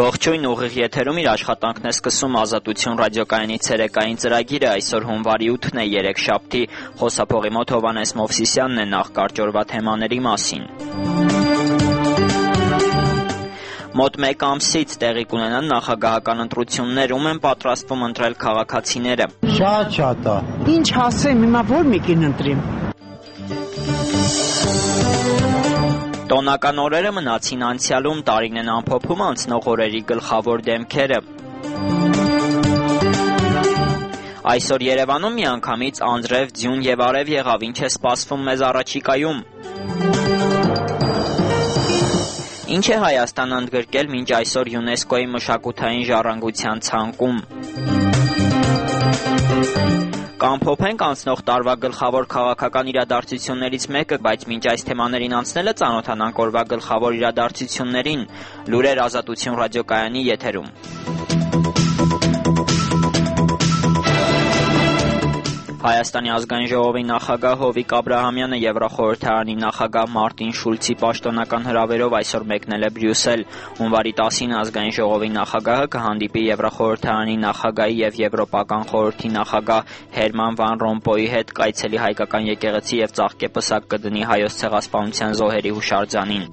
Ողջույն, ուղիղ եթերում իր աշխատանքն է սկսում Ազատություն ռադիոկայանի ցերեկային ծրագիրը։ Այսօր հունվարի 8-ն է, երեքշաբթի, խոսափողի մոտ Հովհաննես Մովսիսյանն է, նախ կարճ օրվա թեմաների մասին։ Մոտ մեկ ամսից տեղի կունենան նախագահական ընտրություններ, ում են պատրաստվում ընտրել քաղաքացիները։ Շատ է։ Ինչ ասեմ, հիմա որ մեկին ընտրեմ։ Տոնական օրերը մնացին անցյալում, տարին են ամփոփում անցնող օրերի գլխավոր դեմքերը։ Այսօր Երևանում միանգամից անձրև, ձյուն եւ արև եղավ, ինչ է սպասվում մեզ առաջիկայում։ Ինչ է Հայաստանը ընդգրկել մինչ այսօր ՅՈՒՆԵՍԿՕ-ի մշակութային ժառանգության ցանկում։ Կամփոփենք անցնող տարվա գլխավոր քաղաքական իրադարձություններից մեկը, բայց մինչ այս թեմաներին անցնելը ծանոթանանք օրվա գլխավոր իրադարձություններին։ Լուրեր Ազատություն ռադիոկայանի եթերում։ Հայաստանի ազգային ժողովի նախագահ Հովիկ Աբրահամյանը Եվրախորհրդարանի նախագահ Մարտին Շուլցի պաշտոնական հրավերով այսօր մեկնել է Բրյուսել։ Հունվարի 10-ին ազգային ժողովի նախագահը կհանդիպի Եվրախորհրդարանի նախագահի եւ Եվրոպական խորհրդի նախագահ Հերման Վան Ռոմպոյի հետ, կայցելի հայկական եկեղեցի եւ ծաղկեպսակ կդնի Հայոց ցեղասպանության զոհերի հուշարձանին։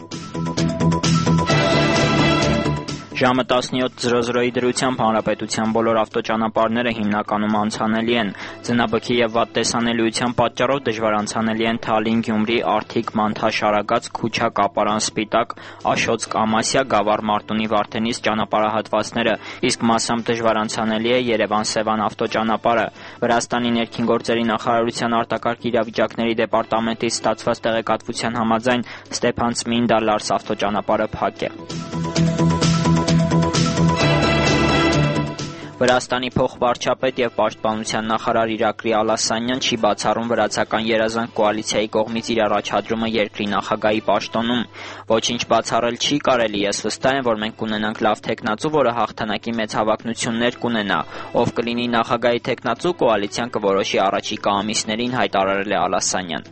Ժամը 17:00-ի դրությամբ հանրապետության բոլոր ավտոճանապարհները հիմնականում անցանելի են։ Ձնաբքի եւ վատ տեսանելիության պատճառով դժվար անցանելի են Թալին, Գյումրի, Արթիկ, Մանթաշ, Արագած, Քուչա, Կապարան, Սպիտակ, Աշոց, Կամասիա, Գավառ, Մարտունի, Վարդենիս ճանապարհահատվածները, իսկ մասամբ դժվար անցանելի է Երևան-Սևան ավտոճանապարհը։ Վրաստանի ներքին գործերի նախարարության արտակարգ իրավիճակների դեպարտամենտից ստացված տեղեկատվության համաձայն Ստեփան-Ծմինդա-Լարս ավտոճանապարհը փակ է։ Վրաստանի փոխվարչապետ եւ պաշտպանության նախարար Իրակլի Ալասանյան չի բացառում վրացական երազանք կոալիցիայի կողմից իր առաջադրումը երկրի նախագահի պաշտոնում։ Ոչինչ բացառել չի կարելի, ես վստահ եմ, որ մենք կունենանք լավ թեկնածու, որը հաղթանակի մեծ հավակնություններ կունենա։ Ով կլինի նախագահի թեկնածու, կոալիցիան կորոշի առաջիկա ամիսներին, հայտարարել է Ալասանյան։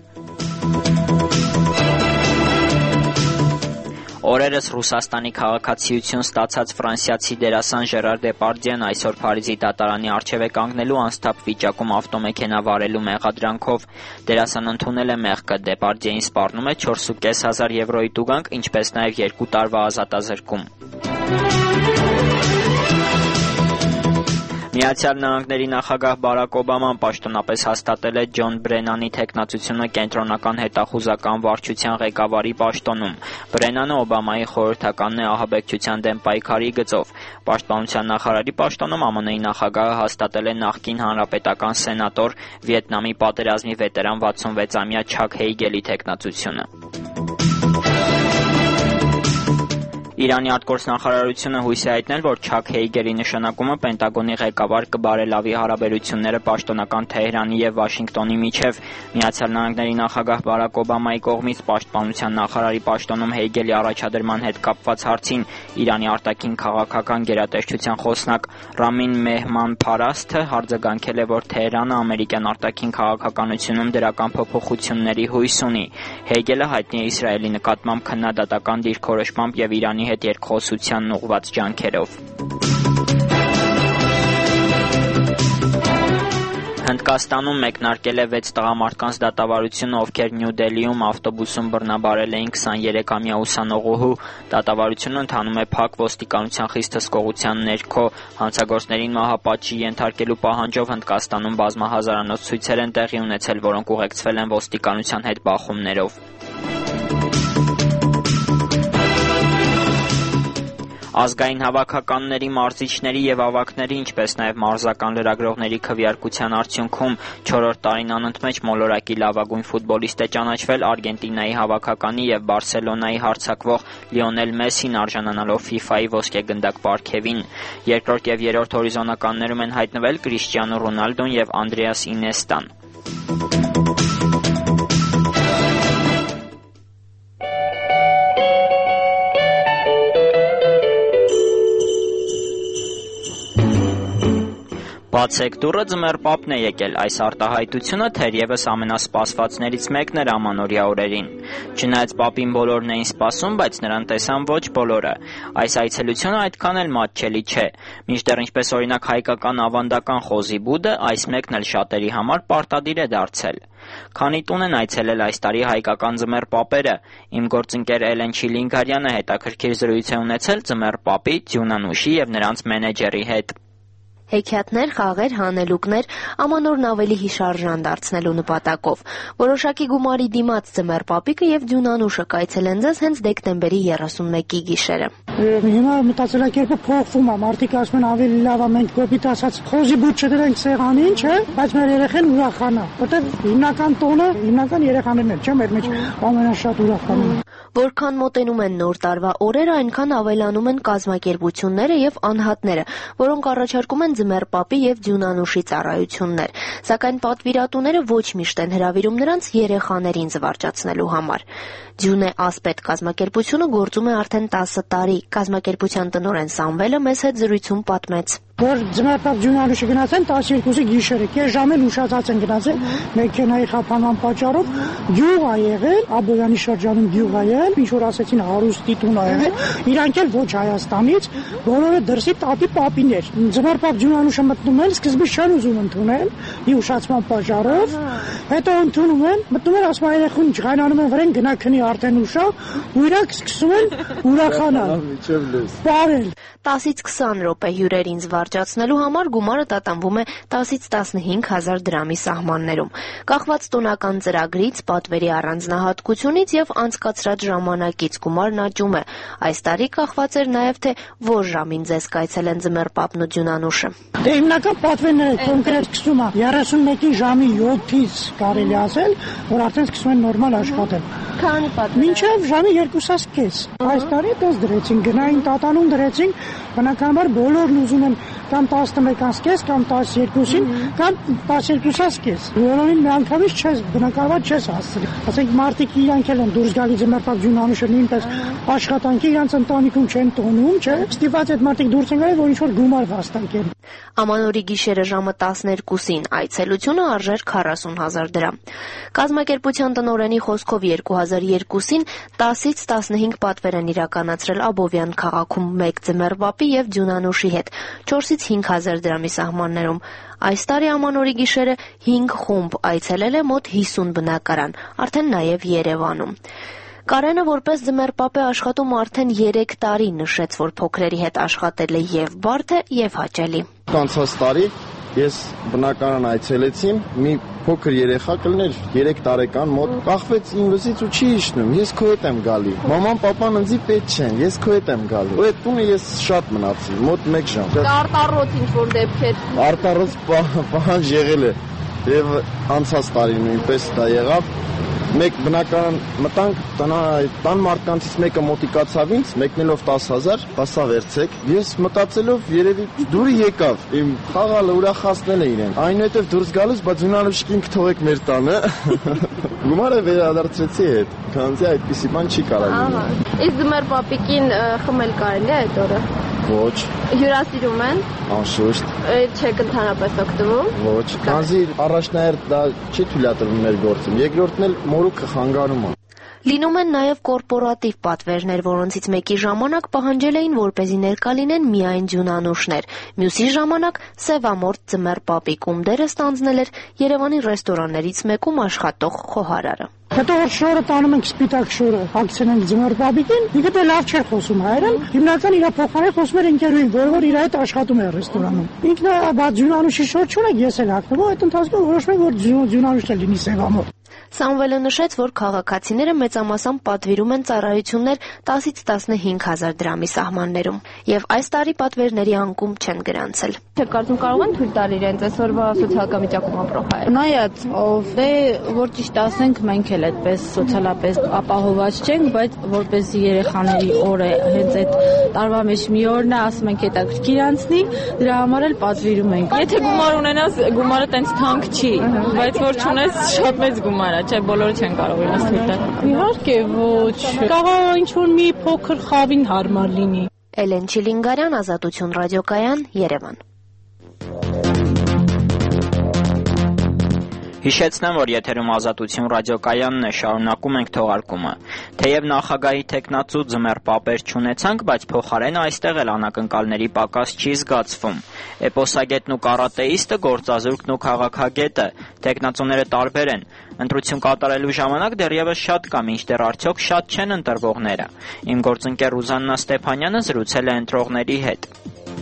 Օրերս Ռուսաստանի քաղաքացիություն ստացած ֆրանսիացի դերասան Ժերար Դեպարդյեն այսօր Փարիզի դատարանի առջև է կանգնելու անսթափ վիճակում ավտոմեքենա վարելու մեղադրանքով։ Դերասանն ընդունել է մեղքը, Դեպարդյեին սպառնում է 4.500 եվրոյի տուգանք, ինչպես նաև 2 տարվա ազատազրկում։ Միացյալ Նահանգների նախագահ Բարակ Օբաման պաշտոնապես հաստատել է Ջոն Բրենանի թեկնածությունը կենտրոնական հետախուզական վարչության ղեկավարի պաշտոնում։ Բրենանը Օբամայի խորհրդականն է ահաբեկչության դեմ պայքարի գծով։ Պաշտպանության նախարարի պաշտոնում ԱՄՆ-ի նախագահը հաստատել է նախկին հանրապետական սենատոր, Վիետնամի պատերազմի վետերան 66-ամյա Չակ Հեյգելի թեկնածությունը։ Իրանի արտգործնախարարությունը հույս է հայտնել, որ Չակ Հեյգերի նշանակումը Պենտագոնի ղեկավար կբարելավի հարաբերությունները պաշտոնական Թեհրանի եւ Վաշինգտոնի միջև։ Միացյալ Նահանգների նախագահ Բարակ Օբամայի կողմից պաշտպանության նախարարի պաշտոնում Հեյգելի առաջադրման հետ կապված հարցին Իրանի արտաքին քաղաքական գերատեսչության խոսնակ Ռամին Մեհման Փարասթը արձագանքել է, որ Թեհրանը ամերիկյան արտաքին քաղաքականությունում դրական փոփոխությունների հույս ունի։ Հեյգելը հայտնի է Իսրայելի նկատմամբ քննադատական դիրքորոշմամբ եւ Իրանի հետ երկխոսությանն ուղղված ջանքերով։ Հնդկաստանում մեկնարկել է 6 տղամարդկանց դատավարությունը, ովքեր Նյու Դելիում ավտոբուսում բռնաբարել էին 23-ամյա ուսանողուհու։ Դատավարությունը ընթանում է փակ ոստիկանության խիստ հսկողության ներքո։ Հանցագործներին մահապատժի ենթարկելու պահանջով Հնդկաստանում բազմահազարանոց ցույցեր են տեղի ունեցել, որոնք ուղեկցվել են ոստիկանության հետ բախումներով։ Ազգային հավաքականների, մարզիչների եւ ավագների, ինչպես նաեւ մարզական լրագրողների քվեարկության արդյունքում 4-րդ տարին անընդմեջ մոլորակի լավագույն ֆուտբոլիստ է ճանաչվել Արգենտինայի հավաքականի եւ Բարսելոնայի հարձակվող Լիոնել Մեսսին, արժանանալով FIFA-ի ոսկեգնդակ պարգևին։ Երկրորդ եւ երրորդ հորիզոնականներում են հայտնվել Կրիշտիանո Ռոնալդոն եւ Անդրեաս Ինեստան։ Բացեք դուռը, ձմեռ պապն է եկել։ Այս արտահայտությունը թերևս ամենասպասվածներից մեկն էր ամանորյա օրերին։ Չնայած պապին բոլորն էին սպասում, բայց նրան տեսան ոչ բոլորը։ Այս այցելությունը այդքան էլ մատչելի չէ։ Մինչդեռ ինչպես օրինակ հայկական ավանդական խոզի բուդը, այս մեկն էլ շատերի համար պարտադիր է դարձել։ Քանի տուն են այցելել այս տարի հայկական ձմեռ պապերը։ Իմ գործընկեր Էլեն Չիլինգարյանը հետաքրքիր զրույց է ունեցել ձմեռ պապի, Ձյունանուշի եւ նրանց մենեջերի հետ։ Հեքիաթներ, խաղեր, հանելուկներ, ամանորն ավելի հիշարժան դարձնելու նպատակով։ Որոշակի գումարի դիմաց ձմեռ պապիկը եւ Ձյունանուշը կայցելեն ձեզ հենց դեկտեմբերի 31-ի գիշերը։ Հիմա մտածելակերպը փոխվում է, մարդիկ ասում են ավելի լավ է մենք կոպիտ ասած խոզի բուտ չդրենք սեղանին, չէ, բայց մեր երեխեն ուրախանա, որտեղ հիմնական տոնը հիմնական երեխաներն են, չէ, մեր մեջ ամենաշատ ուրախանում։ Որքան մոտենում են նոր տարվա օրերը, այնքան ավելանում են կազմակերպությունները եւ անհատները, որոնք առաջարկում են ձմեռ պապի եւ Ձյունանուշի ծառայություններ, սակայն պատվիրատուները ոչ միշտ են հրավիրում նրանց երեխաներին զվարճացնելու համար։ Ձյունե ասպետ կազմակերպությունը գործում է արդեն 10 տարի։ Կազմակերպության տնօրեն Սամվելը մեզ հետ զրույցում պատմեց. Որ ձմեռ պապ Ձյունանուշի գնացեն 12-ի գիշերը, կես ժամ էլ ուշացած են գնացել մեքենայի խափանման պատճառով, գյուղ ա եղել, Աբոյանի շրջանում գյուղ ա եղել, ինչ որ ասեցին հարուստի տուն ա եղել, իրանք էլ ոչ Հայաստանից, բոլորը դրսի տատի պապիներ։ Ձմեռ պապ Ձյունանուշը մտնում են, սկզբից չեն ուզում ընդունել, ի ուշացման պատճառով, հետո ընդունում են, մտնում են, ասում երեխուն ջղայնանում են վրան, գնա քնի արդեն ուշա, ու իրանք սկսում են ուրախանալ։ Բարել 10-ից 20 րոպե հյուրերին զվարճացնելու համար գումարը տատանվում է 10-ից 15 հազար դրամի սահմաններում։ Կախված տոնական ծրագրից, պատվերի առանձնահատկությունից եւ անցկացրած ժամանակից գումարն աճում է։ Այս տարի կախված էր նաեւ թե որ ժամին ձեզ կայցելեն ձմեռ պապն ու Ձյունանուշը։ Դե հիմնական պատվերները կոնկրետ սկսում է 31-ի ժամի 7-ից կարելի ասել, որ արդեն սկսում են նորմալ աշխատել։ Քանի պատվեր։ Մինչև ժամի 2:30։ Այս տարի դες դրեցին, գնային տատանում դրեցին, բնականաբար բոլորն ուզում են կամ 11:30 կամ 12-ին կամ 12:30։ Բոլորին միանգամից չես բնականաբար չես հասցրի։ Ասենք մարդիկ իրանք էլ են դուրս գալի ձմեռ պապ Ձյունանուշը նույնպես աշխատանքի իրանց ընտանիքում չեն տոնում, չէ։ Ստիպված այդ մարդիկ դուրս են գալի, որ ինչ որ գումար վաստակեն։ Ամանորի գիշերը ժամը 12-ին այցելությունը արժեր 40,000 դրամ։ Կազմակերպության տնօրենի խոսքով 2002-ին 10-ից 15 պատվեր են իրականացրել Աբովյան քաղաքում մեկ ձմեռ պապի եւ Ձյունանուշի հետ 4-ից 5,000 դրամի սահմաններում։ Այս տարի ամանորի գիշերը 5 խումբ այցելել է մոտ 50 բնակարան, արդեն նաեւ Երևանում։ Կարենը որպես ձմեռ պապ է աշխատում արդեն 3 տարի, նշեց, որ փոքրերի հետ աշխատել է եւ բարդ է եւ հաճելի։ Անցած տարի ես բնականon այցելեցի, մի փոքր երեխա կլներ 3 տարեկան մոտ, կախվեց իմ վզից ու չի իջնում, ես քո հետ եմ գալի։ Մաման, պապան ինձ պետք չեն, ես քո հետ եմ գալի։ Ու այդ տունը ես շատ մնացի, մոտ 1 ժամ։ Արտառոց ինչ որ դեպքեր։ Արտառոց պահանջ եղել է եւ անցած տարի նույնպես դա եղավ։ Մեկ բնականon մտանք տան մարդկանցից մեկը մոտիկացավ ինձ, մեկնելով 10,000, ասա վերցեք։ Ես մտածելով երևի դուրը եկավ, իմ խաղալը ուրախացնել է իրեն։ Այնուհետև դուրս գալուց, բայց Ձյունանուշին կթողեք մեր տանը։ Գումարը վերադարձրեցի հետ, քանզի այդպիսի բան չի կարող լինել։ Իսկ ձմեռ պապիկին խմել կարելի է այդ օրը։ Ոչ։ Հյուրասիրում են։ Անշուշտ։ Չեք ընդհանրապես օգտվում։ Ոչ։ Քանզի առաջնահերթ դա չի թույլատրվում մեր գործում։ Երկրորդն էլ մորուքը խանգարում է։ Լինում են նաև կորպորատիվ պատվերներ, որոնցից մեկի ժամանակ պահանջել էին, որպեսզի ներկա լինեն միայն Ձյունանուշներ։ Մյուսի ժամանակ սևամորթ ձմեռ պապի կումդերը ստանձնել էր Երևանի ռեստորաններից մեկում աշխատող խոհարարը։ Հետո որ շորը տանում ենք սպիտակ շորը, ակցիոնենք ձմեռ պապիկին, ինքը դե լավ չէ խոսում հայերեն, հիմնական իր փոխարեն խոսում էր ընկերուհին, որ իր հետ աշխատում է ռեստորանում։ Ինքն բա Ձյունանուշի շոր չունեք, ես էլ հագնում, այդ ընթացքում որոշում ենք, որ Ձյունանուշը լինի սևամորթ։ Սամվելը նշեց, որ քաղաքացիները մեծամասամբ պատվիրում են ծառայություններ 10-ից 15,000 դրամի սահմաններում, եւ այս տարի պատվերների անկում չեն գրանցել։ Թե կարծում կարող են թույլ տալ իրենց այսօրվա սոցիալական վիճակում ապրող հայեր։ Նայած, դե որ ճիշտ ասենք, մենք էլ այդպես սոցիալապես ապահոված չենք, բայց որպեսզի երեխաների օրը հենց այդ տարվա մեջ մի օրն է, ասում ենք հետաքրքիր անցնի, դրա համար էլ պատվիրում ենք։ Եթե գումար ունենաս, գումարը տենց թանկ չի, բայց որ չունես, շատ մեծ գումար է, չէ, բոլորը չեն կարող իրենց թույլ տալ։ Իհարկե ոչ, կարող ինչ որ մի փոքր խավին հարմար լինի։ Էլեն Չիլինգարյան, Ազատություն ռադիոկայան, Երևան։ Հիշեցնեմ, որ եթերում Ազատություն ռադիոկայանն է, շարունակում ենք թողարկումը։ Թեև նախագահի թեկնածու ձմեռ պապեր չունեցանք, բայց փոխարենը այստեղ էլ անակնկալների պակաս չի զգացվում։ Էպոսագետն ու կարատեիստը, գործազուրկն ու քաղաքագետը, թեկնածուները տարբեր են։ Ընտրություն կատարելու ժամանակ դեռևս շատ կա, մինչդեռ արդյոք շատ չեն ընտրվողները։ Իմ գործընկեր Ռուզաննա Ստեփանյանը զրուցել է ընտրողների հետ։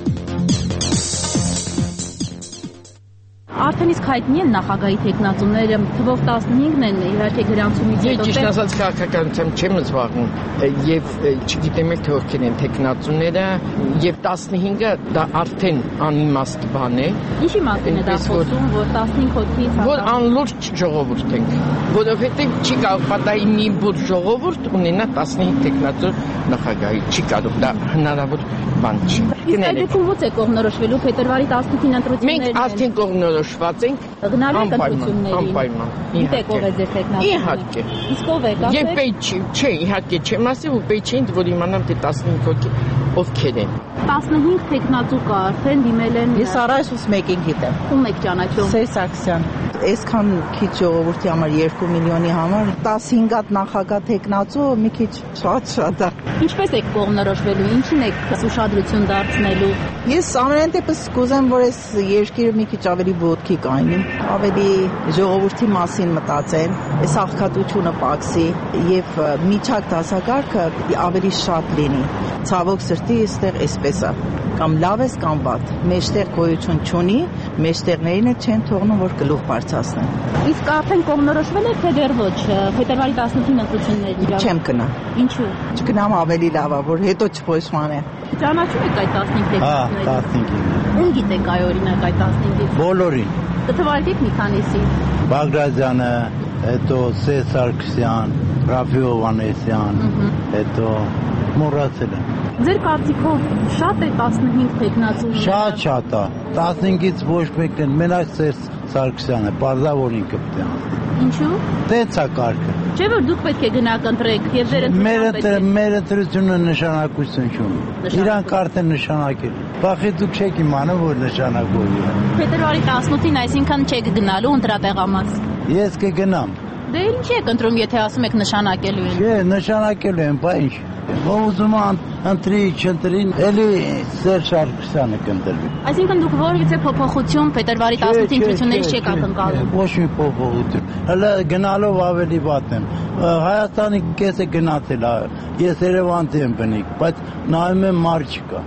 Արդեն իսկ հայտնի են նախագահի թեկնածուները, թվով 15-ն են, իհարկե գրանցումից հետո։ Ճիշտ ասած քաղաքականությամբ չեմ զբաղվում եւ չգիտեմ էլ թե ովքեր են թեկնածուները եւ 15-ը դա արդեն անիմաստ բան է։ Ինչի մասին է դա խոսում, որ 15 հոգից որ անլուրջ ժողովուրդ ենք, որովհետեւ չի կարող պատահի մի բուր ժողովուրդ ունենա 15 թեկնածու նախագահի, չի կարող, դա հնարավոր բան չի։ Իսկ ո՞ց է կողմնորոշվելու փետրվարի 18-ին ընտրություններն։ Մենք արդեն կողմնորոշված ենք։ Գնալու եք ընտրություններին։ Անպայման։ Գիտեք ով է ձեր թեկնածուն։ Իհարկե։ Իսկ ով է, կասեք։ Եվ պետք չէ, իհարկե չեմ ասի, ու պետք չէ, որ իմանամ թե 15 հոգի ովքեր են։ 15 թեկնածու կա, արդեն դիմել են։ Ես առայժմ մեկին գիտեմ։ Ում եք ճանաչում։ Սերժ Սարգսյան։ Այսքան քիչ ժողովրդի համար 2 միլիոնի համար 15 հատ նախագահ թեկնածու մի քիչ շատ է։ Ինչպես եք կողմնորոշվելու, ինչին եք ուշադրություն դարձնելու։ Ես ամենայն դեպս կուզեմ, որ այս երկիրը մի քիչ ավելի ոտքի կայնի, ավելի ժողովրդի մասին մտածեն, այս աղքատությունը պակսի եւ միջակ դասակարգը ավելի շատ լինի։ Ցավոք սրտի այստեղ այսպես է։ Կամ լավ ես կամ վատ։ Մեջտեղ գոյություն չունի, մեջտեղներին չեն թողնում, որ գլուխ բարձրացնեն։ Իսկ արդեն կողմնորոշվել եք թե դեռ ոչ փետրվարի 18-ին ընտրությունների։ Չեմ գնա։ Ինչու։ Չգնամ ավելի լավ է, որ հետո չփոշմանե։ Ճանաչում եք այդ 15 թեկնածուներին։ Հա, 15-ին։ Ում գիտեք այ օրինակ այդ 15-ից։ Բոլորին։ Կթվարկեք մի քանիսի։ Բագրատյանը, հետո Սերժ Սարգսյան, Ռաֆի Հովհաննեսյան, հետո մոռացել եմ։ Ձեր կարծիքով շատ է 15 թեկնածու։ Շատ է։ 15-ից ոչ մեկն են, մենակ Սերժ Սարգսյանը, պարզավոր ինքը պետք է անցնի։ Ինչու։ Տենց է կարգը։ Չէ՞ որ դուք պետք է գնաք ընտրեք, եւ ձեր ընտրությունը մեր ընտրությունը նշանակություն չունի։ Իրանք արդեն նշանակել։ Բախի դուք չեք իմանում, որ նշանակով է։ Փետրվարի 18-ին այսինքն չեք գնալու ընտրատեղամաս։ Ես կգնամ։ Դե ինչի եք ընտրում, եթե ասում եք նշանակելու են։ Չէ, նշանակելու են, բա ինչ։ Ով ուզում է ընտրի, չընտրի, էլի Սերժ Սարգսյանը կընտրվի։ Այսինքն դուք որևիցե փոփոխություն փետրվարի 18-ի ընտրություններից չեք ակնկալում։ Ոչ մի փոփոխություն։ Հələ գնալով ավելի վատ եմ։ Հայաստանի կեսը գնացել է։ Ես Երևանից եմ բնիկ, բայց նայում եմ մարդ չկա։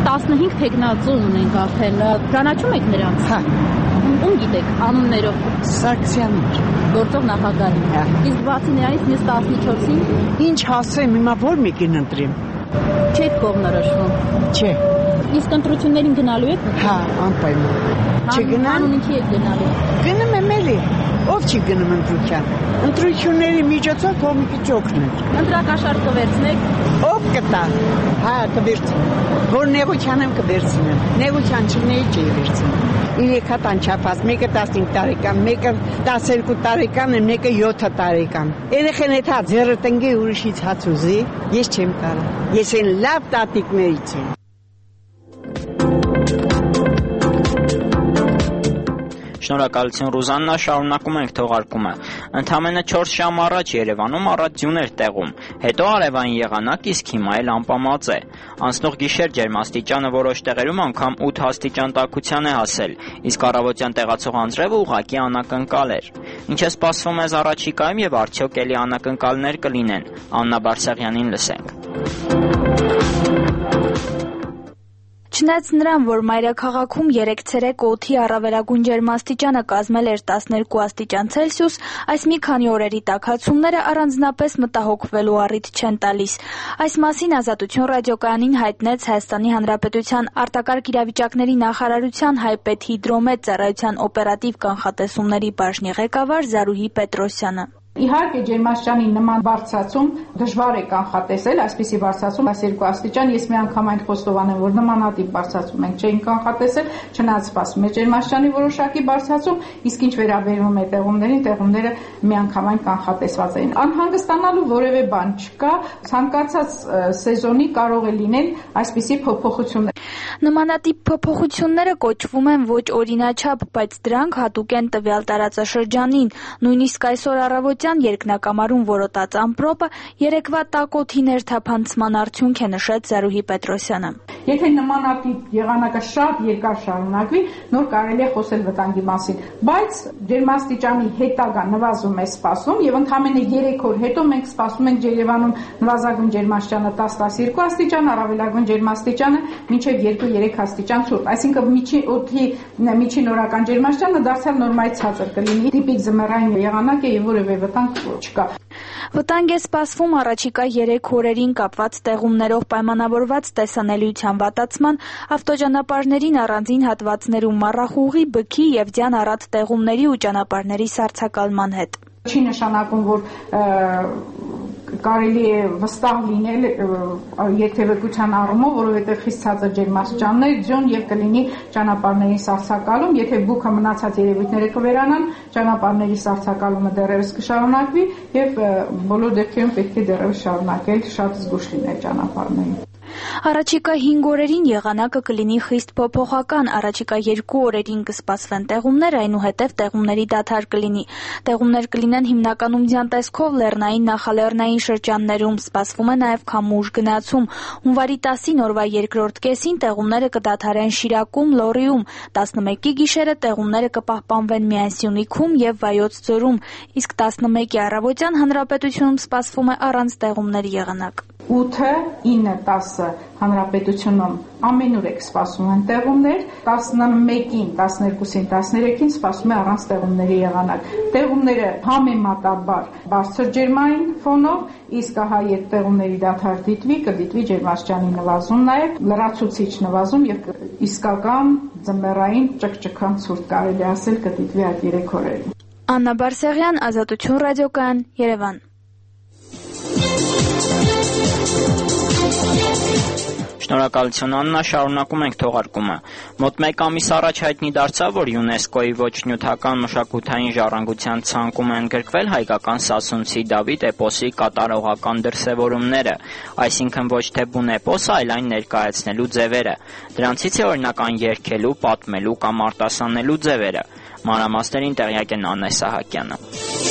15 թեկնածու ունենք արդեն։ Ճանաչում եք նրանց։ Հա։ Ում գիտեք անուններով։ Սարգսյան։ Գործող նախագահ։ Հա։ Իսկ բացի նրանից մյուս 14-ին Ինչ ասեմ, հիմա որ մեկին ընտրեմ։ չեք կողմնորոշվում։ Չէ։ Իսկ ընտրություններին գնալու եք։ Հա, անպայման։ Չգնամ։ Անուն ինչի եք գնալու։ Գնում եմ էլի։ Ով չի գնում ընտրության։ Ընտրությունների միջոցով ով մի քիչ օգնել։ Ընտրակաշարք կվերցնեք։ Ով կտա։ Հա, կվերցնեմ։ Որ նեղության եմ կվերցնեմ։ Նեղության չունեի չի վերցնեմ։ 3 հատ անչափած, մեկը 15 տարեկան, մեկը 12 տարեկան, մեկը 7 տարեկան։ Երեխեն հետ հա ձեռը տնկի ուրիշից հաց ուզի, ես չեմ կարող։ Ես այն լավ տատիկներից եմ։ Շնորհակալություն Ռուզաննա, շարունակում ենք թողարկումը։ Ընդամենը 4 ժամ առաջ Երևանում առատ էր տեղում, հետո արևային եղանակ, իսկ հիմա էլ ամպամած է։ Անցնող գիշեր ջերմաստիճանը որոշ տեղերում անգամ 8 աստիճան տաքության է հասել, իսկ առավոտյան տեղացող անձրևը ուղղակի անակնկալ էր։ Ինչ է սպասվում մեզ առաջիկայում եւ արդյոք էլի անակնկալներ կլինեն։ Աննա Բարսեղյանին լսենք։ Չնայած նրան, որ մայրաքաղաքում 3-ցերեկ օդի առավելագույն ջերմաստիճանը կազմել էր 12 աստիճան Ցելսիուս, այս մի քանի օրերի տաքացումները առանձնապես մտահոգվելու առիթ չեն տալիս։ Այս մասին Ազատություն ռադիոկայանին հայտնեց Հայաստանի Հանրապետության արտակարգ իրավիճակների նախարարության հայպետհիդրոմետ ծառայության օպերատիվ կանխատեսումների բաժնի ղեկավար Զարուհի Պետրոսյանը։ Իհարկե ջերմաստիճանի նման բարձրացում դժվար է կանխատեսել, այսպիսի բարձրացում 2 աստիճան, ես մի անգամ այն խոստովանեմ, որ նմանատիպ բարձրացում մենք չէինք կանխատեսել, չնայած սպասում է ջերմաստիճանի որոշակի բարձրացում, իսկ ինչ վերաբերում է տեղումներին, տեղումները միանգամայն կանխատեսված էին։ Անհանգստանալու որևէ բան չկա, ցանկացած սեզոնի կարող է լինել այսպիսի փոփոխություններ։ Նմանատիպ փոփոխությունները կոչվում են ոչ օրինաչափ, բայց դրանք հատուկ են տվյալ տարածաշրջանին։ Նույնիսկ այսօր առավոտյան երկնակամարում որոտած ամպրոպը երեկվա տակոթի ներթափանցման արդյունք է, նշեց Զարուհի Պետրոսյանը։ Եթե նմանատիպ եղանակը շատ երկար շարունակվի, նոր կարելի է խոսել վտանգի մասին, բայց ջերմաստիճանի հետագա նվազում է սպասվում եւ ընդամենը 3 օր հետո մենք սպասում ենք Երևանում նվազագույն ջերմաստիճանը 10-12 աստիճան, առավելագույն ջերմաստիճանը մինչեւ 2-3 աստիճան ցուրտ, այսինքն միջին օրական ջերմաստիճանը դարձյալ նորմայից ցածր կլինի, տիպիկ ձմեռային եղանակ է եւ որևէ վտանգ չկա։ Վտանգ է սպասվում առաջիկա 3 օրերին կապված տեղումներով պայմանավորված տեսանելիության վատացման, ավտոճանապարհներին առանձին հատվածներում մառախուղի, բքի եւ ձյան առատ տեղումների ու ճանապարհների սառցակալման հետ։ Չի նշանակում, որ կարելի է վստահ լինել երթևեկության առումով, որովհետև խիստ ցածր ջերմաստիճաններ, ձյուն եւ կլինի ճանապարհների սառցակալում, եթե բուքը մնացած երևույթները կվերանան, ճանապարհների սառցակալումը դեռևս կշարունակվի եւ բոլոր դեպքերում պետք է դեռևս շարունակել շատ զգուշ լինել ճանապարհներին։ Առաջիկա 5 օրերին եղանակը կլինի խիստ փոփոխական, առաջիկա 2 օրերին կսպասվեն տեղումներ, այնուհետև տեղումների դադար կլինի։ Տեղումներ կլինեն հիմնականում ձյան տեսքով լեռնային, նախալեռնային շրջաններում, սպասվում է նաև քամուշ գնացում։ Հունվարի 10-ին օրվա երկրորդ կեսին տեղումները կդադարեն Շիրակում, Լոռիում, 11-ի գիշերը տեղումները կպահպանվեն միայն Սյունիքում եւ Վայոց ձորում, իսկ 11-ի առավոտյան հանրապետությունում սպասվում է առանց տեղումների եղանակ։ 8-ը, 9-ը, 10-ը հանրապետությունում ամենուր է սպասվում են տեղումներ, 11-ին, 12-ին, 13-ին սպասվում է առանց տեղումների եղանակ։ Տեղումները համեմատաբար բարձր ջերմային ֆոնով, իսկ ահա երբ տեղումների դադար դիտվի, կդիտվի ջերմաստիճանի նվազում, նաև լրացուցիչ նվազում եւ իսկական ձմեռային ճկճկան ցուրտ կարելի ասել կդիտվի այդ 3 օրերին։ Աննա Բարսեղյան, Ազատություն ռադիոկայան, Երևան։ Շնորհակալություն Աննա, շարունակում ենք թողարկումը։ Մոտ 1 ամիս առաջ հայտնի դարձավ, որ ՅՈՒՆԵՍԿՕ-ի ոչ նյութական մշակութային ժառանգության ցանկում են գրկվել հայկական Սասունցի Դավիթ էպոսի կատարողական դրսևորումները, այսինքն ոչ թե բուն էպոսը, այլ այն ներկայացնելու ձևերը։ Դրանցից է օրինական երգելու, պատմելու կամ արտասանելու ձևերը։ Մանրամասներին տեղյակ է Աննա Սահակյանը։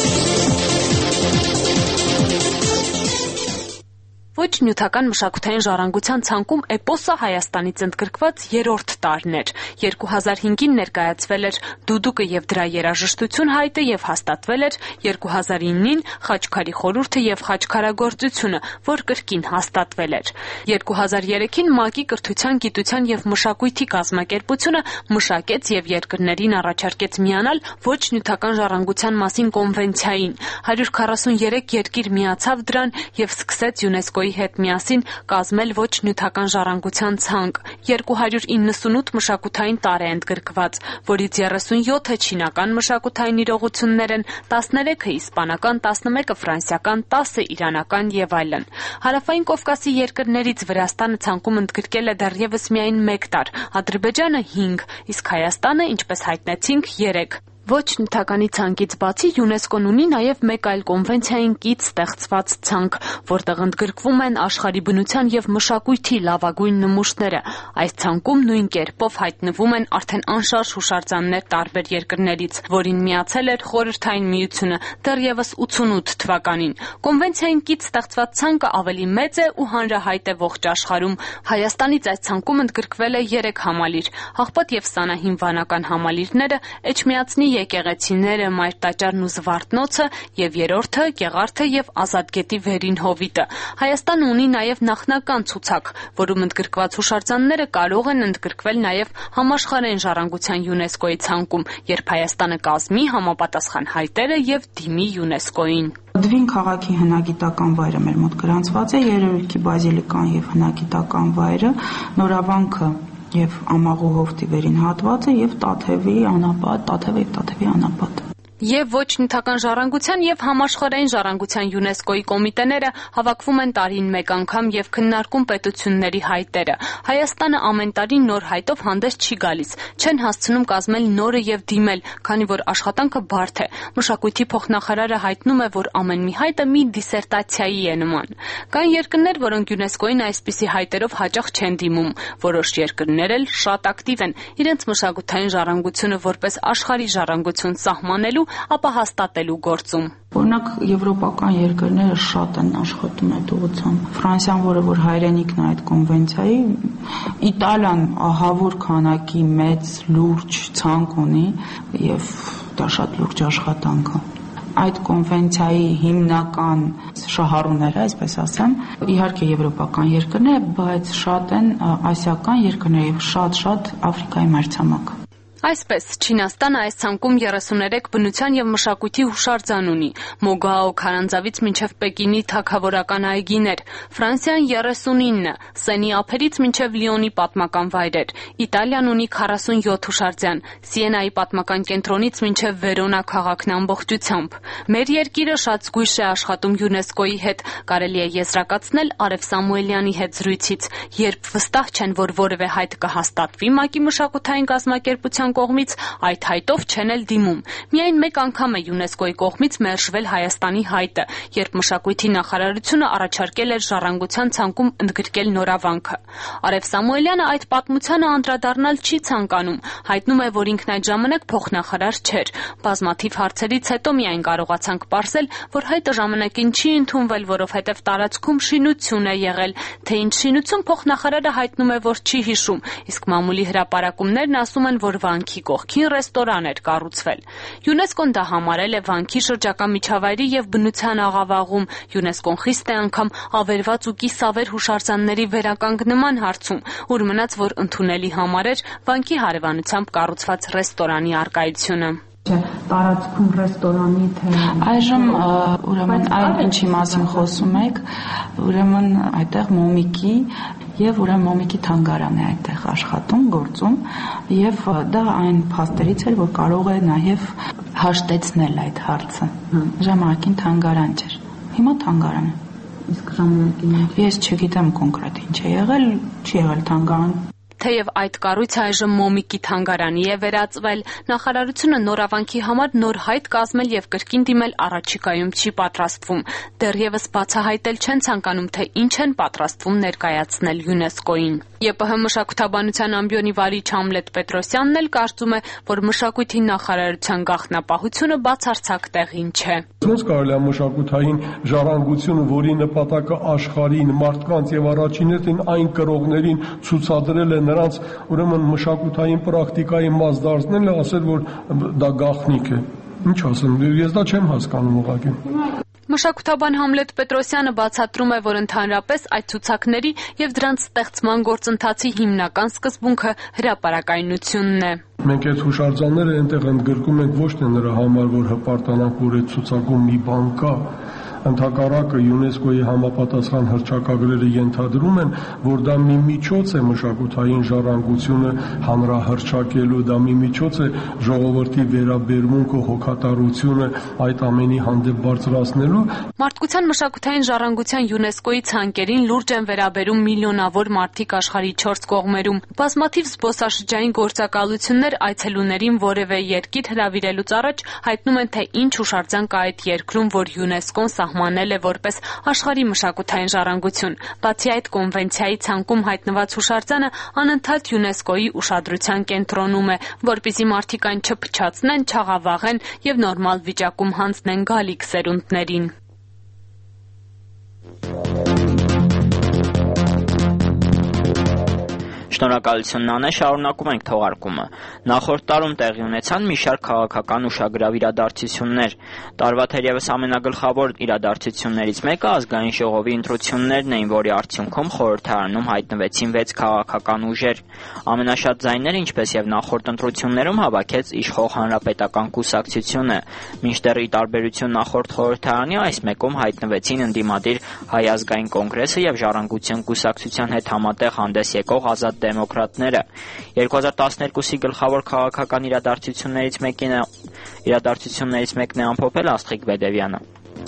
Ոչ նյութական մշակութային ժառանգության ցանկում էպոսը Հայաստանից ընդգրկված 3-րդ տարն էր։ 2005-ին ներկայացվել էր Դուդուկը եւ դրա երաժշտություն հայտը եւ հաստատվել էր 2009-ին Խաչքարի խորհուրդը եւ խաչքարագործությունը, որ կրկին հաստատվել էր։ 2003-ին ՄԱԿ-ի կրթության, գիտության եւ մշակույթի կազմակերպությունը մշակեց եւ երկրներին առաջարկեց միանալ ոչ նյութական ժառանգության մասին կոնվենցիային։ 143 երկիր միացավ դրան եւ սկսեց ՅՈՒՆԵՍԿՕ-ի հետ միասին կազմել ոչ նյութական ժառանգության ցանկ։ 298 մշակութային տարր է ընդգրկված, որից 37-ը չինական մշակութային իրողություններ են, 13-ը իսպանական, 11-ը ֆրանսիական, 10-ը իրանական եւ այլն։ Հարավային Կովկասի երկրներից Վրաստանը ցանկում ընդգրկել է դեռևս միայն 1 տարր, Ադրբեջանը 5, իսկ Հայաստանը, ինչպես հայտնեցինք, 3։ Ոչ նյութականի ցանկից բացի ՅՈՒՆԵՍԿՕ-ն ունի նաև մեկ այլ կոնվենցիային կից ստեղծված ցանկ, որտեղ ընդգրկվում են աշխարհի բնության եւ մշակույթի լավագույն նմուշները։ Այս ցանկում նույն կերպով հայտնվում են արդեն անշարժ հուշարձաններ տարբեր երկրներից, որին միացել էր Խորհրդային Միությունը դեռևս 88 թվականին։ Կոնվենցիային կից ստեղծված ցանկը ավելի մեծ է ու հանրահայտ է ողջ աշխարհում։ Հայաստանից այս ցանկում ընդգրկվել է 3 համալիր՝ Աղբատ եւ Սանահին վանական համալիրները, Էջմիածնի եկեղեցիները, Մայր տաճարն ու Զվարթնոցը եւ երրորդը Գեղարդը եւ Ազատգետի վերին հովիտը։ Հայաստանը ունի նաեւ նախնական ցուցակ, որում ընդգրկված հուշարձանները կարող են ընդգրկվել նաեւ համաշխարհային ժառանգության ՅՈՒՆԵՍԿՕ-ի ցանկում, երբ Հայաստանը կազմի համապատասխան հայտերը եւ դիմի ՅՈՒՆԵՍԿՕ-ին։ Դվին քաղաքի հնագիտական վայրը մեր մոտ գրանցված է, Երևույթի բազիլիկան եւ հնագիտական վայրը, Նորավանքը եւ Ամաղու հովտի վերին հատվածը եւ Տաթևի անապատ, Տաթևի անապատ։ Եվ ոչ նյութական ժառանգության եւ համաշխարհային ժառանգության ՅՈՒՆԵՍԿՕ-ի կոմիտեները հավաքվում են տարին մեկ անգամ եւ քննարկում պետությունների հայտերը։ Հայաստանը ամեն տարի նոր հայտով հանդես չի գալիս, չեն հասցնում կազմել նորը եւ դիմել, քանի որ աշխատանքը բարդ է։ Մշակույթի փոխնախարարը հայտնում է, որ ամեն մի հայտը մի դիսերտացիայի է նման։ Կան երկրներ, որոնք ՅՈՒՆԵՍԿՕ-ին այսպիսի հայտերով հաճախ չեն դիմում, որոշ երկրներ էլ շատ ակտիվ են իրենց մշակութային ժառանգությունը որպես աշխարհի ժառանգություն սահմանելու ապա հաստատելու գործում։ Օրինակ եվրոպական երկրները շատ են աշխատում այդ ուղղությամբ։ Ֆրանսիան, որը որ հայրենիքն է այդ կոնվենցիայի, Իտալիան ահավոր քանակի մեծ լուրջ ցանկ ունի եւ դա շատ լուրջ աշխատանք է։ Այդ կոնվենցիայի հիմնական շահառուները, այսպես ասեմ, իհարկե եվրոպական երկրներ, բայց շատ են ասիական երկրներ եւ շատ Աֆրիկայի մայրցամաք։ Այսպես, Չինաստանը այս ցանկում 33 բնության եւ մշակույթի հուշարձան ունի, Մոգաո քարանձավից մինչեւ Պեկինի թագավորական այգիներ, Ֆրանսիան 39, Սենի ափերից մինչեւ Լիոնի պատմական վայրեր, Իտալիան ունի 47 հուշարձան, Սիենայի պատմական կենտրոնից մինչեւ Վերոնա քաղաքն ամբողջությամբ։ Մեր երկիրը շատ զգույշ է աշխատում ՅՈՒՆԵՍԿՕ-ի հետ, կարելի է եզրակացնել Արև Սամուելյանի հետ զրույցից, երբ վստահ չեն, որ որևէ հայտ կհաստատվի ՄԱԿ-ի մշակութային կազմակերպության կողմից, այդ հայտով չեն էլ դիմում։ Միայն մեկ անգամ է ՅՈՒՆԵՍԿՕ-ի կողմից մերժվել Հայաստանի հայտը, երբ մշակույթի նախարարությունը առաջարկել էր ժառանգության ցանկում ընդգրկել նորավանքը։ Արև Սամուելյանը այդ պատմությանը անդրադառնալ չի ցանկանում, հայտնում է, որ ինքն այդ ժամանակ փոխնախարար չէր։ Բազմաթիվ հարցերից հետո միայն կարողացանք պարզել, որ հայտը ժամանակին չի ընդունվել, որովհետև տարածքում շինություն է եղել, թե ինչ շինություն փոխնախարարը հայտնում է, որ չի հիշում, իսկ մամուլի հրապարակումներն ասում են, որ վանքի կողքին ռեստորան էր կառուցվել։ ՅՈՒՆԵՍԿՕ-ն դա համարել է վանքի շրջակա միջավայրի եւ բնության աղավաղում։ ՅՈՒՆԵՍԿՕ-ն խիստ է անգամ ավերված ու կիսավեր հուշարձանների վերականգնման հարցում, ուր մնաց, որ ընդունելի համար էր վանքի հարևանությամբ կառուցված ռեստորանի առկայությունը։ Տարածքում ռեստորանի թե այժմ ուրեմն այն ինչի մասին խոսում եք, ուրեմն այդտեղ մոմիկի եւ ուրեմն մոմիկի թանգարան է այդտեղ աշխատում, գործում եւ դա այն փաստերից էր, որ կարող է նաեւ հաշտեցնել այդ հարցը։ Ժամանակին թանգարան չէր։ Հիմա թանգարան է։ Իսկ ժամանակին ես չգիտեմ կոնկրետ ինչ է եղել, չի եղել թանգարան։ Թեև այդ կառույցը այժմ մոմիկի թանգարանի է վերածվել, նախարարությունը նորավանքի համար նոր հայտ կազմել եւ կրկին դիմել առաջիկայում չի պատրաստվում։ Դեռևս բացահայտել չեն ցանկանում, թե ինչ են պատրաստվում ներկայացնել ՅՈՒՆԵՍԿՕ-ին։ ԵՊՀ մշակութաբանության ամբիոնի վարիչ Համլետ Պետրոսյանն էլ կարծում է, որ մշակույթի նախարարության գաղտնապահությունը բացարձակ տեղին չէ։ Ոնց կարելի է մշակութային ժառանգությունը, որի նպատակը աշխարհին, մարդկանց եւ առաջիններին այն կրողներին ցուցադրել է նրանց ուրեմն մշակութային պրակտիկայի մաս դարձնել, ասել, որ դա գաղտնիք է։ Ինչ ասեմ, ես դա չեմ հասկանում ուղղակի։ Մշակութաբան Համլետ Պետրոսյանը բացատրում է, որ ընդհանրապես այդ ցուցակների եւ դրանց ստեղծման գործընթացի հիմնական սկզբունքը հրապարակայնությունն է։ Մենք այդ հուշարձանները այնտեղ ընդգրկում ենք ոչ թե նրա համար, որ հպարտանանք, որ այդ ցուցակում մի բան կա, ընդհակառակը ՅՈՒՆԵՍԿՕ-ի համապատասխան հռչակագրերը ենթադրում են, որ դա մի միջոց է մշակութային ժառանգությունը հանրահռչակելու, դա մի միջոց է ժողովրդի վերաբերմունքը, հոգատարությունը այդ ամենի հանդեպ բարձրացնելու։ Մարդկության մշակութային ժառանգության ՅՈՒՆԵՍԿՕ-ի ցանկերին լուրջ են վերաբերում միլիոնավոր մարդիկ աշխարհի 4 կողմերում։ Բազմաթիվ զբոսաշրջային գործակալություններ այցելուներին որևէ երկիր հրավիրելուց առաջ հայտնում են, թե ինչ հուշարձան կա այդ երկրում, որ ՅՈՒՆԵՍԿՕ-ն սահմանել է որպես աշխարհի մշակութային ժառանգություն։ Բացի այդ, կոնվենցիայի ցանկում հայտնված հուշարձանը անընդհատ ՅՈՒՆԵՍԿՕ-ի ուշադրության կենտրոնում է, որպեսզի մարդիկ այն չփչացնեն, չաղավաղեն եւ նորմալ վիճակում հանձնեն գալիք սերունդներին։ Շնորհակալություն Նանե, շարունակում ենք թողարկումը։ Նախորդ տարում տեղի ունեցան մի շարք քաղաքական ուշագրավ իրադարձություններ։ Տարվա թերևս ամենագլխավոր իրադարձություններից մեկը ազգային ժողովի ընտրություններն էին, որի արդյունքում խորհրդարանում հայտնվեցին 6 քաղաքական ուժեր։ Ամենաշատ ձայները, ինչպես եւ նախորդ ընտրություններում, հավաքեց իշխող հանրապետական կուսակցությունը, մինչդեռ ի տարբերություն նախորդ խորհրդարանի այս մեկում հայտնվեցին ընդդիմադիր Հայ ազգային կոնգրեսը եւ Ժառանգություն կուսակցության հետ համատեղ հանդես եկող Ազատ դեմոկրատները։ 2012-ի գլխավոր քաղաքական իրադարձություններից Իրադարձություններից մեկն է ամփոփել Աստղիկ Բեդևյանը։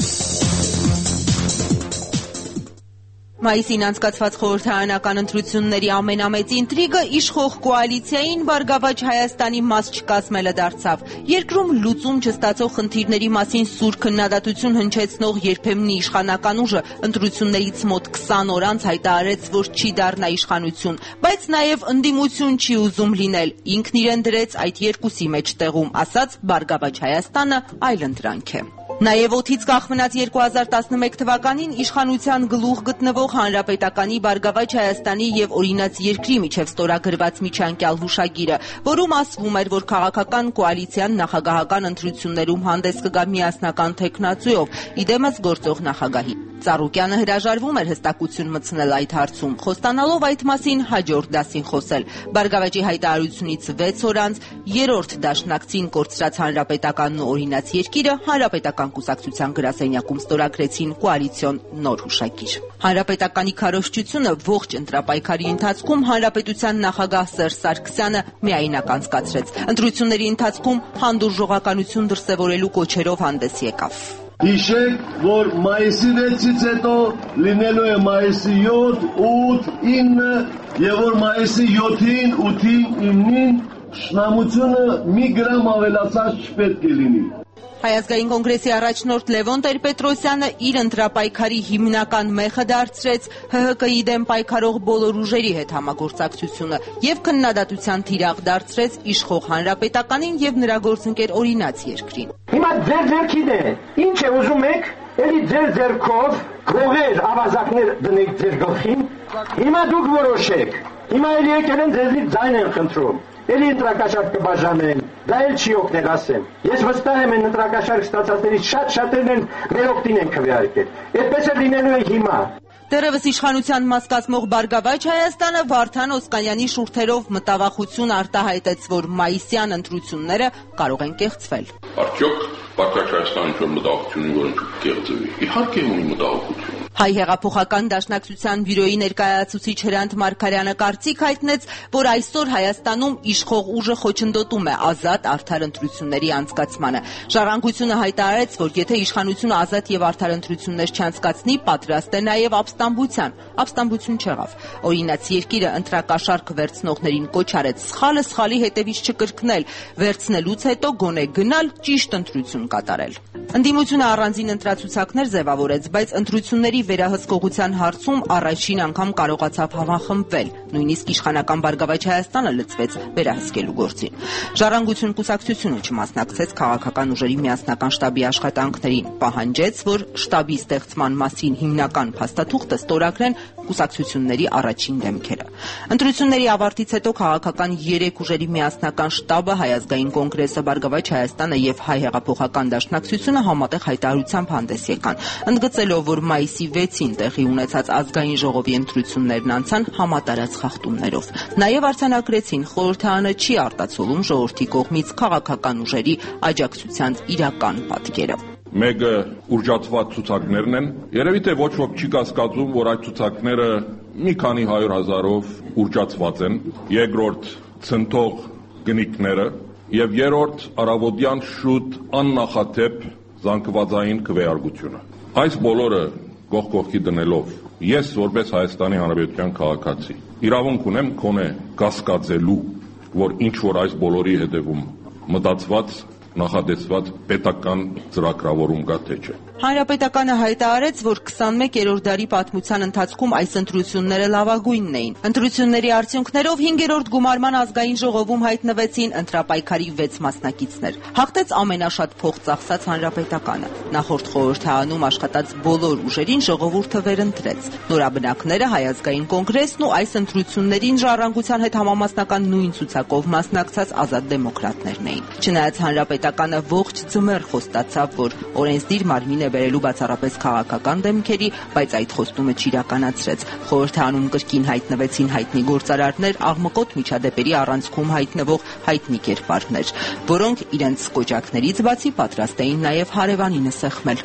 Մայիսին անցկացված խորհրդարանական ընտրությունների ամենամեծ ինտրիգը իշխող կոալիցիային Բարգավաճ Հայաստանի մաս չկազմելը դարձավ։ Երկրում լուծում չստացող խնդիրների մասին սուր քննադատություն հնչեցնող երբեմնի իշխանական ուժը ընտրություններից մոտ 20 օր անց հայտարարեց, որ չի դառնա իշխանություն, բայց նաև ընդդիմություն չի ուզում լինել։ Ինքն իրեն դրեց այդ երկուսի մեջտեղում, ասաց Բարգավաճ Հայաստանը այլընտրանք է։ Նաև օդից կախմնած 2011 թվականին իշխանության գլուխ գտնվող Հանրապետականի Բարգավաճ Հայաստանի եւ Օրինաց երկրի միջև ստորագրված միջանկյալ հուշագիրը, որում ասվում էր, որ քաղաքական կոալիցիան նախագահական ընտրություններում հանդես կգա միասնական թեկնածուով, իդեմս գործող նախագահի։ Ծառուկյանը հրաժարվում էր հստակություն մտցնել այդ հարցում, խոստանալով այդ մասին հաջորդ դասին խոսել։ Բարգավաճի հայտարարությունից 6 օր անց երրորդ դաշնակցին կորցրած Հանրապետականն ու Օրինաց երկիրը Հանրապետական կուսակցության գրասենյակում ստորագրեցին կոալիցիոն նոր հուշագիր։ Հանրապետականի քարոզչությունը ողջ ընտրապայքարի ընթացքում Հանրապետության նախագահ Սերժ Սարգսյանը միայնակ անցկացրեց։ Ընտրությունների ընթացքում հանդուրժողականություն դրսևորելու կոչերով հանդես եկավ։ Հիշեք, որ մայիսի 6-ից հետո լինելու է մայիսի 7, 8, 9 եւ որ մայիսի 7-ին, 8-ին, 9-ին շնամությունը մի գրամ ավելացած չպետք է լինի։ Հայ ազգային կոնգրեսի առաջնորդ Լևոն Տեր-Պետրոսյանը իր ընտրապայքարի հիմնական մեխը դարձրեց ՀՀԿ-ի դեմ պայքարող բոլոր ուժերի հետ համագործակցությունը եւ քննադատության թիրախ դարձրեց իշխող Հանրապետականին եւ նրա գործընկեր Օրինաց երկրին։ Հիմա ձեր ձեռքին է, ինչ է ուզում եք, էլի ձեր ձեռքով քողեր, ավազակներ դնեք ձեր գլխին, հիմա դուք որոշեք, հիմա էլի եկել են ձեզնից ձայն են խնդրում։ Էլի ընտրակաշարք կբաժանեն, դա էլ չի օգնել ասեմ։ Ես վստահ եմ են ընտրակաշարք ստացածներից շատերն են մեր օգտին են քվեարկել։ Այդպես է լինելու է հիմա։ Դեռևս իշխանության մաս կազմող Բարգավաճ Հայաստանը Վարդան Օսկանյանի շուրթերով մտավախություն արտահայտեց, որ մայիսյան ընտրությունները կարող են կեղծվել։ Արդյոք Բարգավաճ Հայաստանը ինչ-որ մտահոգություն ունի, որ կեղծվի։ Իհարկե ունի մտահոգություն։ Հայ հեղափոխական դաշնակցության բյուրոյի ներկայացուցիչ Հրանտ Մարգարյանը կարծիք հայտնեց, որ այսօր Հայաստանում իշխող ուժը խոչընդոտում է ազատ արդար ընտրությունների անցկացմանը։ Ժառանգությունը հայտարարեց, որ եթե իշխանությունը ազատ եւ արդար ընտրություններ չանցկացնի, պատրաստ է նաեւ ապստամբության։ Ապստամբություն չեղավ։ Օրինաց երկիրը ընտրակաշարք վերցնողներին կոչ արեց սխալը սխալի հետևից չկրկնել, վերցնելուց հետո գոնե գնալ ճիշտ ընտրություն կատարել։ Ընդդիմությունը առանձին ընտրացուցակներ ձևավորեց, բայց ընտրությունների վերահսկողության հարցում առաջին անգամ կարողացավ համախմբվել, նույնիսկ իշխանական Բարգավաճ Հայաստանը լծվեց վերահսկելու գործին։ Ժառանգություն կուսակցությունը չմասնակցեց քաղաքական ուժերի միասնական շտաբի աշխատանքներին, պահանջեց, որ շտաբի ստեղծման մասին հիմնական փաստաթուղթը ստորագրեն կուսակցությունների առաջին դեմքերը։ Ընտրությունների ավարտից հետո քաղաքական 3 ուժերի միասնական շտաբը, Հայ ազգային կոնգրեսը, Բարգավաճ Հայաստանը եւ Հայ հեղափոխական դաշնակցությունը համատեղ հայտարարությամբ հանդես եկան, ընդգծելով, որ մայիսի 6-ին տեղի ունեցած ազգային ժողովի ընտրություններն անցան համատարած խախտումներով։ Նաև արձանագրեցին, խորհրդարանը չի արտացոլում ժողովրդի կողմից քաղաքական ուժերի աջակցության իրական պատկերը։ Մեկը ուռճացված ցուցակներն են։ Երևի թե ոչ ոք չի կասկածում, որ այդ ցուցակները մի քանի 100,000-ով ուռճացված են։ Երկրորդ ցնթող գնիկները եւ երրորդ առավոտյան շուտ աննախադեպ զանգվածային քվեարկությունը։ Այս բոլորը կողքի դնելով ես որպես Հայաստանի Հանրապետության քաղաքացի իրավունք ունեմ քոնե կասկածելու, որ ինչ որ այս բոլորի հետևում մտածված նախադեсված պետական ծրագրավորում կա թե չէ։ Հանրապետականը հայտարարեց, որ 21-րդ դարի պատմության ընթացքում այս ընտրությունները լավագույնն էին։ Ընտրությունների արդյունքներով 5-րդ գումարման ազգային ժողովում հայտնվեցին ընտրապայքարի 6 մասնակիցներ։ Հաղթեց ամենաշատ փող ծախսած Հանրապետականը։ Նախորդ խորհրդարանում աշխատած բոլոր ուժերին ժողովուրդը վերընտրեց։ Նորաբնակները Հայ ազգային կոնգրեսն ու այս ընտրություններին ժառանգության հետ համամասնական նույն ցուցակով մասնակցած ազատ դեմոկրատներն էին։ Չնայած Հանրապետականը ողջ ձմեռ խոստացավ, որ օրենսդիր մարմին է բերելու բացառապես քաղաքական դեմքերի, բայց այդ խոստումը չիրականացրեց։ Խորհրդարանում կրկին հայտնվեցին հայտնի գործարարներ, աղմկոտ միջադեպերի առանցքում հայտնվող հայտնի կերպարներ, որոնք իրենց կոճակներից բացի պատրաստ էին նաև հարևանինը սեղմել։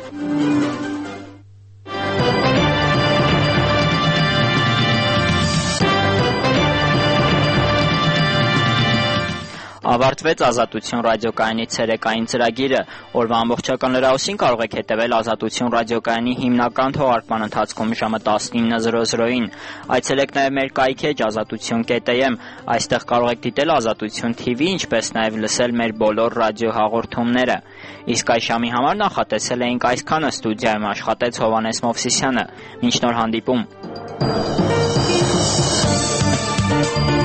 Ավարտվեց Ազատություն ռադիոկայանի ցերեկային ծրագիրը։ Օրվա ամբողջական լրահոսին կարող եք հետևել Ազատություն ռադիոկայանի հիմնական թողարկման ընթացքում ժամը 19:00-ին։ Այցելեք նաև մեր կայքեջ azatutyon.am, այստեղ կարող եք դիտել Ազատություն TV, ինչպես նաև լսել մեր բոլոր ռադիոհաղորդումները։ Իսկ այս ժամի համար նախատեսել էինք այսքանը, ստուդիայում աշխատեց Հովհաննես Մովսիսյանը։ Մինչ նոր հանդիպում։